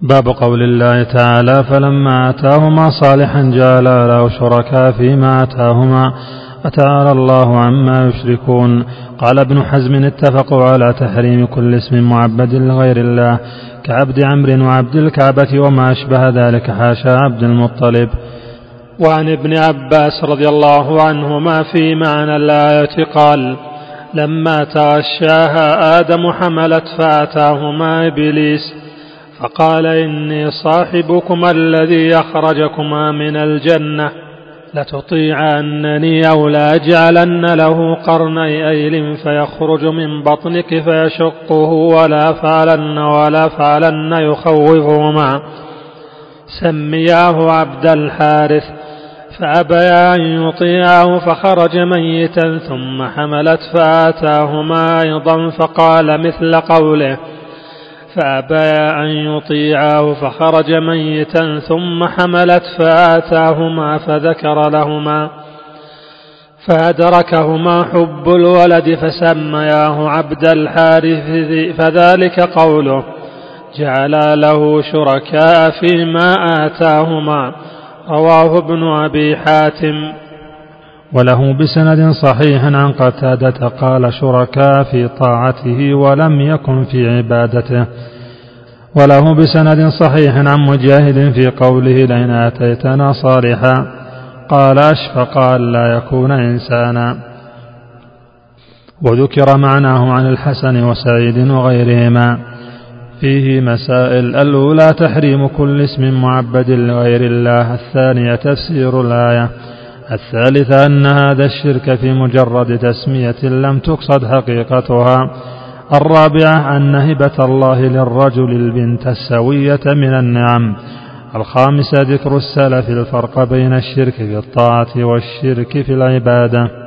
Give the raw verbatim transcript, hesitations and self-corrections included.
باب قول الله تعالى فلما آتاهما صالحا جعلا له شركاء فيما آتاهما فتعالى الله عما يشركون. قال ابن حزم اتفقوا على تحريم كل اسم معبد لغير الله كعبد عمرو وعبد الكعبة وما أشبه ذلك حاشا عبد المطلب. وعن ابن عباس رضي الله عنهما في معنى الآية قال لما تغشاها آدم حملت فأتاهما إبليس فقال إني صاحبكما الذي أخرجكما من الجنة لتطيعنني أو لأجعلن له قرني أيل فيخرج من بطنك فيشقه ولا فعلن ولا فعلن يخوفهما سمياه عبد الحارث فأبيا أن يطيعه فخرج ميتا ثم حملت فآتاهما أيضا فقال مثل قوله فأبيا أن يطيعه فخرج ميتا ثم حملت فآتاهما فذكر لهما فأدركهما حب الولد فسمياه عبد الحارث فذلك قوله جعل له شركاء فيما آتاهما. رواه ابن أبي حاتم. وله بسند صحيح عن قتادة قال شركاء في طاعته ولم يكن في عبادته. وله بسند صحيح عن مجاهد في قوله لئن آتيتنا صالحا قال أشفق أن لا يكون إنسانا. وذكر معناه عن الحسن وسعيد وغيرهما. فيه مسائل: الأولى تحريم كل اسم معبد لغير الله. الثانية تفسير الآية. الثالثة أن هذا الشرك في مجرد تسمية لم تقصد حقيقتها. الرابعة أن هبة الله للرجل البنت السوية من النعم. الخامسة ذكر السلف الفرق بين الشرك في الطاعة والشرك في العبادة.